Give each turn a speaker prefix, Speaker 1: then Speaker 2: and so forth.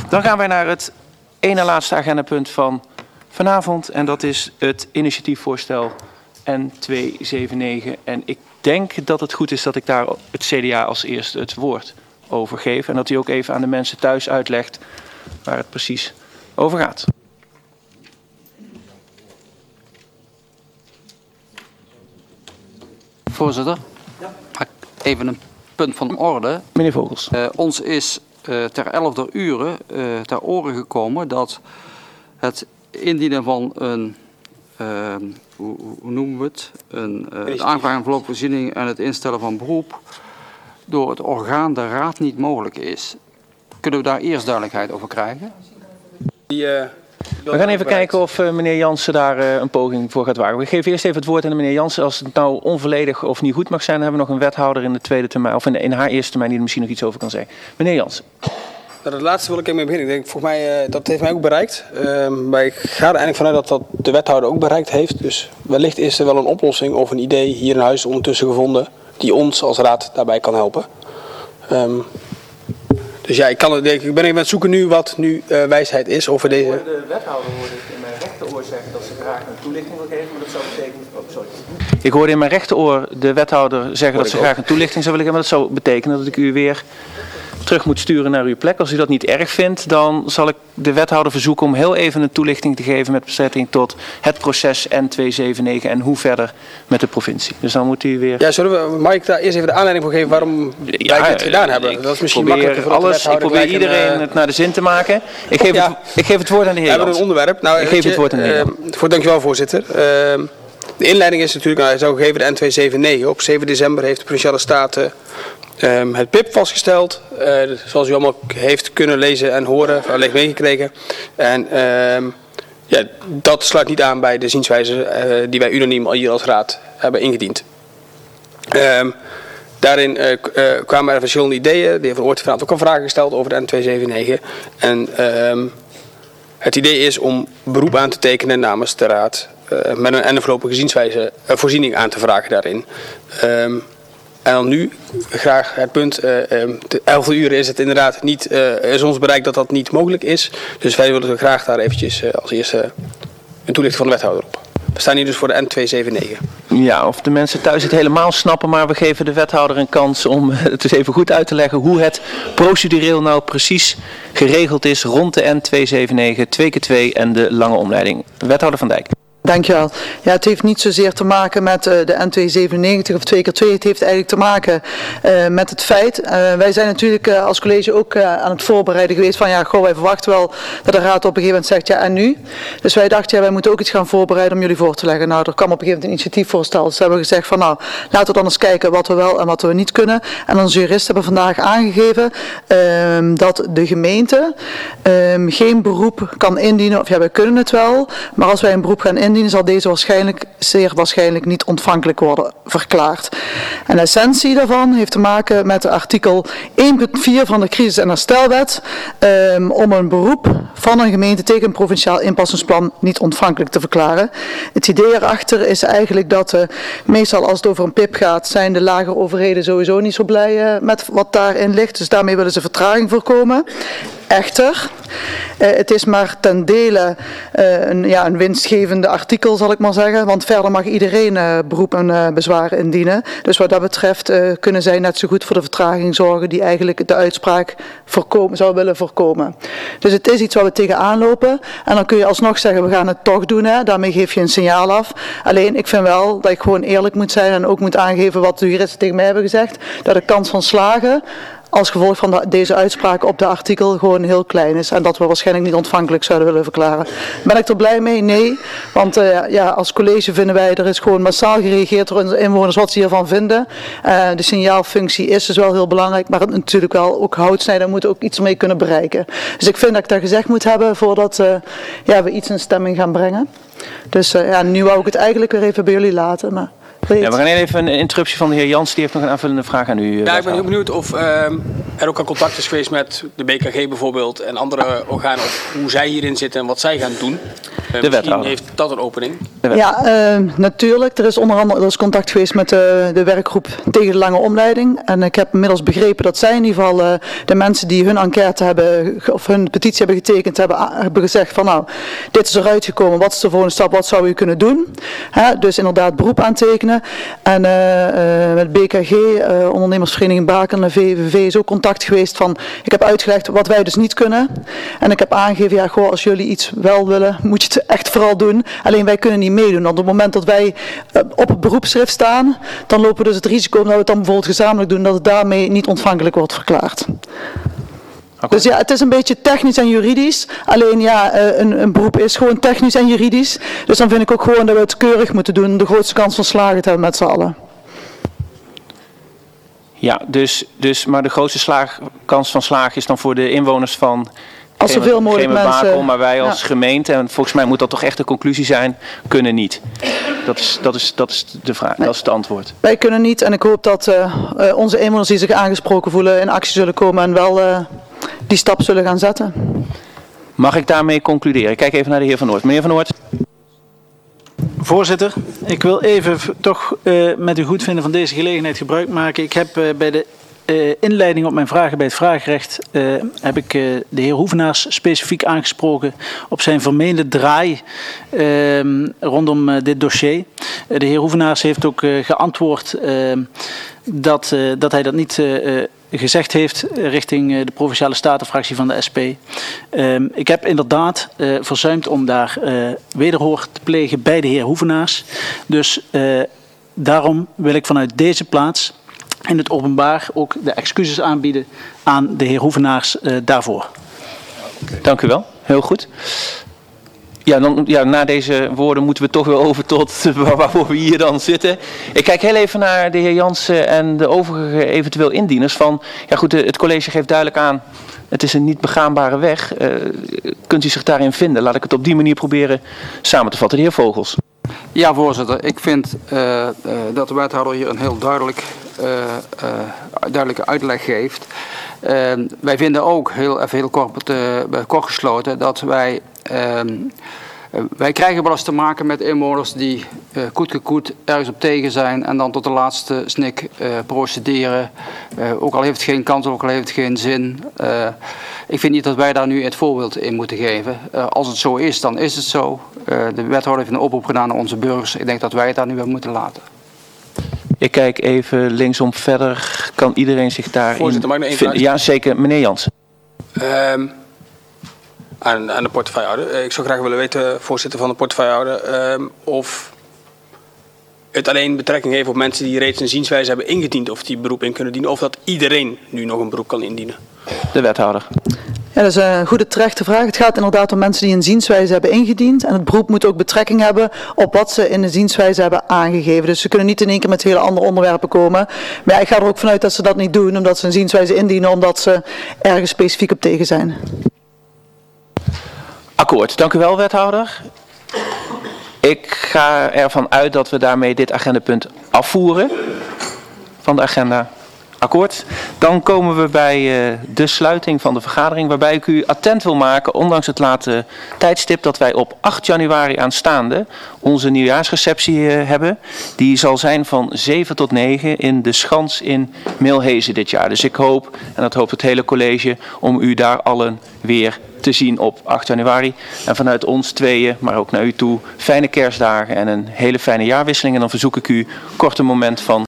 Speaker 1: Dan gaan wij naar het ene laatste agendapunt van vanavond. En dat is het initiatiefvoorstel N279. En ik denk dat het goed is dat ik daar het CDA als eerste het woord over geef. En dat hij ook even aan de mensen thuis uitlegt waar het precies over gaat.
Speaker 2: Voorzitter, even een punt van orde.
Speaker 1: Meneer Vogels.
Speaker 2: Ons is ter 11e uur ter oren gekomen dat het indienen van een, hoe noemen we het, het aanvragen van voorlopige en het instellen van beroep door het orgaan de raad niet mogelijk is. Kunnen we daar eerst duidelijkheid over krijgen?
Speaker 1: We gaan even kijken of meneer Jansen daar een poging voor gaat wagen. We geven eerst even het woord aan de meneer Jansen. Als het nou onvolledig of niet goed mag zijn, dan hebben we nog een wethouder in de tweede termijn, of in haar eerste termijn die er misschien nog iets over kan zeggen. Meneer Jansen.
Speaker 3: Nou, dat laatste wil ik even mee beginnen. Ik denk, volgens mij, dat heeft mij ook bereikt. Maar ik ga er eigenlijk vanuit dat de wethouder ook bereikt heeft. Dus wellicht is er wel een oplossing of een idee hier in huis ondertussen gevonden die ons als raad daarbij kan helpen. Dus ja, ik ben even aan het zoeken nu wat nu wijsheid is over deze...
Speaker 1: De wethouder hoorde ik in mijn rechteroor zeggen dat ze graag een toelichting wil geven, maar dat zou betekenen... Oh, sorry. Ik hoorde in mijn rechteroor de wethouder zeggen dat ze graag een toelichting zou willen geven, maar dat zou betekenen dat ik u weer terug moet sturen naar uw plek. Als u dat niet erg vindt, dan zal ik de wethouder verzoeken om heel even een toelichting te geven met betrekking tot het proces N279 en hoe verder met de provincie. Dus dan moet u weer...
Speaker 3: Ja, mag ik daar eerst even de aanleiding voor geven waarom wij dit gedaan hebben? Dat is misschien makkelijker voor
Speaker 1: alles. Ik probeer iedereen het naar de zin te maken. Ik geef het woord aan de heer Jans.
Speaker 3: We hebben een onderwerp. Nou,
Speaker 1: ik geef het woord aan de heer Jans.
Speaker 3: Dankjewel, voorzitter. De inleiding is natuurlijk, hij zou gegeven de N279. Op 7 december heeft de Provinciale Staten het PIP vastgesteld. Zoals u allemaal heeft kunnen lezen en horen, wellicht meegekregen. En ja, dat sluit niet aan bij de zienswijze die wij unaniem hier als raad hebben ingediend. Daarin kwamen er verschillende ideeën. De heer Van Oort heeft vanavond ook al vragen gesteld over de N279. En het idee is om beroep aan te tekenen namens de raad met een voorlopige zienswijze voorziening aan te vragen daarin. En dan nu graag het punt, 11 uur is het inderdaad niet, is ons bereikt dat dat niet mogelijk is. Dus wij willen graag daar eventjes als eerste een toelichting van de wethouder op. We staan hier dus voor de N279.
Speaker 1: Ja, of de mensen thuis het helemaal snappen, maar we geven de wethouder een kans om het eens even goed uit te leggen hoe het procedureel nou precies geregeld is rond de N279, 2x2 en de lange omleiding. Wethouder Van Dijk.
Speaker 4: Dankjewel. Ja, het heeft niet zozeer te maken met de N297 of 2x2. Het heeft eigenlijk te maken met het feit. Wij zijn natuurlijk als college ook aan het voorbereiden geweest van ja, goh, wij verwachten wel dat de raad op een gegeven moment zegt ja en nu. Dus wij dachten ja, wij moeten ook iets gaan voorbereiden om jullie voor te leggen. Nou, er kwam op een gegeven moment een initiatiefvoorstel. Dus we hebben gezegd van nou, laten we dan eens kijken wat we wel en wat we niet kunnen. En onze juristen hebben vandaag aangegeven dat de gemeente geen beroep kan indienen. Of ja, wij kunnen het wel, maar als wij een beroep gaan indienen, zal deze zeer waarschijnlijk niet ontvankelijk worden verklaard. En de essentie daarvan heeft te maken met artikel 1.4 van de crisis- en herstelwet om een beroep van een gemeente tegen een provinciaal inpassingsplan niet ontvankelijk te verklaren. Het idee erachter is eigenlijk dat meestal als het over een PIP gaat, zijn de lagere overheden sowieso niet zo blij met wat daarin ligt. Dus daarmee willen ze vertraging voorkomen. Echter, het is maar ten dele een winstgevende artikel, zal ik maar zeggen. Want verder mag iedereen beroep en bezwaar indienen. Dus wat dat betreft kunnen zij net zo goed voor de vertraging zorgen die eigenlijk de uitspraak zou willen voorkomen. Dus het is iets waar we tegenaan lopen. En dan kun je alsnog zeggen, we gaan het toch doen. Hè. Daarmee geef je een signaal af. Alleen, ik vind wel dat ik gewoon eerlijk moet zijn en ook moet aangeven wat de juristen tegen mij hebben gezegd. Dat de kans van slagen als gevolg van deze uitspraak op de artikel gewoon heel klein is. En dat we waarschijnlijk niet ontvankelijk zouden willen verklaren. Ben ik er blij mee? Nee. Want ja, als college vinden wij, er is gewoon massaal gereageerd door onze inwoners wat ze hiervan vinden. De signaalfunctie is dus wel heel belangrijk, maar het natuurlijk wel ook houtsnijden, we moeten ook iets mee kunnen bereiken. Dus ik vind dat ik dat gezegd moet hebben voordat we iets in stemming gaan brengen. Dus ja, nu wou ik het eigenlijk weer even bij jullie laten, maar...
Speaker 1: Ja, we gaan even een interruptie van de heer Jans. Die heeft nog een aanvullende vraag aan u.
Speaker 3: Ja, ik ben heel benieuwd of er ook al contact is geweest met de BKG bijvoorbeeld en andere organen. Of hoe zij hierin zitten en wat zij gaan doen. Misschien
Speaker 1: wethouder.
Speaker 3: heeft dat een opening.
Speaker 4: Ja, natuurlijk. Er is onder andere contact geweest met de werkgroep tegen de lange omleiding. En ik heb inmiddels begrepen dat zij in ieder geval de mensen die hun enquête hebben, of hun petitie hebben getekend, hebben gezegd van nou, dit is eruit gekomen, wat is de volgende stap, wat zou u kunnen doen? Dus inderdaad beroep aantekenen. En met BKG, ondernemersvereniging Baken, de VVV is ook contact geweest van, ik heb uitgelegd wat wij dus niet kunnen. En ik heb aangegeven, ja goh, als jullie iets wel willen, moet je het echt vooral doen. Alleen wij kunnen niet meedoen. Want op het moment dat wij op het beroepsschrift staan, dan lopen we dus het risico dat we het dan bijvoorbeeld gezamenlijk doen, dat het daarmee niet ontvankelijk wordt verklaard. Okay. Dus ja, het is een beetje technisch en juridisch. Alleen ja, een beroep is gewoon technisch en juridisch. Dus dan vind ik ook gewoon dat we het keurig moeten doen. De grootste kans van slagen te hebben met z'n allen.
Speaker 1: Ja, maar de grootste kans van slagen is dan voor de inwoners van
Speaker 4: als zoveel mogelijk mensen.
Speaker 1: Maar wij als gemeente, en volgens mij moet dat toch echt de conclusie zijn, kunnen niet. Dat is de vraag, nee. Dat is het antwoord.
Speaker 4: Wij kunnen niet en ik hoop dat onze inwoners die zich aangesproken voelen in actie zullen komen en wel die stap zullen gaan zetten.
Speaker 1: Mag ik daarmee concluderen? Ik kijk even naar de heer Van Noort. Meneer Van Noort.
Speaker 5: Voorzitter, ik wil even toch met uw goedvinden van deze gelegenheid gebruik maken. Ik heb bij de inleiding op mijn vragen bij het vragenrecht heb ik de heer Hoevenaars specifiek aangesproken op zijn vermeende draai rondom dit dossier. De heer Hoevenaars heeft ook geantwoord dat hij dat niet gezegd heeft richting de Provinciale Statenfractie van de SP. Ik heb inderdaad verzuimd om daar wederhoor te plegen bij de heer Hoevenaars. Dus daarom wil ik vanuit deze plaats in het openbaar ook de excuses aanbieden aan de heer Hoevenaars daarvoor.
Speaker 1: Dank u wel, heel goed. Ja, na deze woorden moeten we toch weer over tot waarvoor we hier dan zitten. Ik kijk heel even naar de heer Jansen en de overige eventueel indieners. Ja goed, het college geeft duidelijk aan, het is een niet begaanbare weg. Kunt u zich daarin vinden? Laat ik het op die manier proberen samen te vatten. De heer Vogels.
Speaker 2: Ja, voorzitter. Ik vind dat de wethouder hier een heel duidelijke uitleg geeft. Wij vinden ook heel kort gesloten dat wij krijgen wel eens te maken met inwoners die koet ergens op tegen zijn en dan tot de laatste snik procederen. Ook al heeft het geen kans, ook al heeft het geen zin. Ik vind niet dat wij daar nu het voorbeeld in moeten geven. Als het zo is, dan is het zo. De wethouder heeft een oproep gedaan aan onze burgers. Ik denk dat wij het daar nu wel moeten laten. Ik
Speaker 1: kijk even linksom verder. Kan iedereen zich daarin
Speaker 3: Voorzitter, mag ik nog één vraag?
Speaker 1: Ja, zeker. Meneer Jansen.
Speaker 3: Aan de portefeuillehouder. Ik zou graag willen weten, voorzitter van de portefeuillehouder, of het alleen betrekking heeft op mensen die reeds een zienswijze hebben ingediend of die beroep in kunnen dienen, of dat iedereen nu nog een beroep kan indienen.
Speaker 1: De wethouder.
Speaker 4: Ja, dat is een goede terechte vraag. Het gaat inderdaad om mensen die een zienswijze hebben ingediend. En het beroep moet ook betrekking hebben op wat ze in de zienswijze hebben aangegeven. Dus ze kunnen niet in één keer met hele andere onderwerpen komen. Maar ja, ik ga er ook vanuit dat ze dat niet doen, omdat ze een zienswijze indienen, omdat ze ergens specifiek op tegen zijn.
Speaker 1: Akkoord. Dank u wel, wethouder. Ik ga ervan uit dat we daarmee dit agendapunt afvoeren van de agenda. Akkoord. Dan komen we bij de sluiting van de vergadering, waarbij ik u attent wil maken, ondanks het late tijdstip, dat wij op 8 januari aanstaande onze nieuwjaarsreceptie hebben. Die zal zijn van 7 tot 9 in de Schans in Milhezen dit jaar. Dus ik hoop, en dat hoopt het hele college, om u daar allen weer te zien op 8 januari. En vanuit ons tweeën, maar ook naar u toe, fijne kerstdagen en een hele fijne jaarwisseling. En dan verzoek ik u kort een moment van